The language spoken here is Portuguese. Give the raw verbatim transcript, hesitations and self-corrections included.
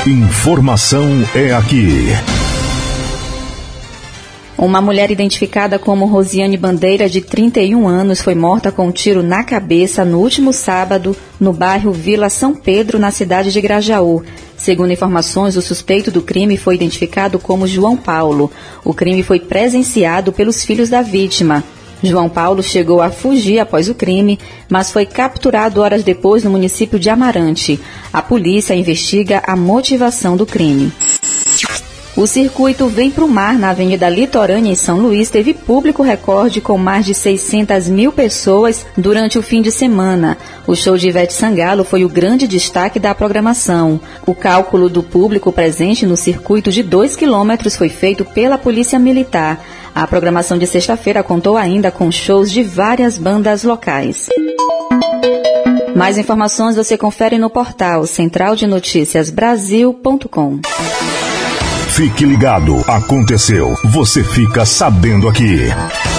Informação é aqui. Uma mulher identificada como Rosiane Bandeira, de trinta e um anos, foi morta com um tiro na cabeça no último sábado, no bairro Vila São Pedro, na cidade de Grajaú. Segundo informações, o suspeito do crime foi identificado como João Paulo. O crime foi presenciado pelos filhos da vítima. João Paulo chegou a fugir após o crime, mas foi capturado horas depois no município de Amarante. A polícia investiga a motivação do crime. O circuito Vem Pro Mar, na Avenida Litorânea, em São Luís, teve público recorde com mais de seiscentas mil pessoas durante o fim de semana. O show de Ivete Sangalo foi o grande destaque da programação. O cálculo do público presente no circuito de dois quilômetros foi feito pela Polícia Militar. A programação de sexta-feira contou ainda com shows de várias bandas locais. Mais informações você confere no portal central de notícias brasil ponto com. Fique ligado, aconteceu, você fica sabendo aqui.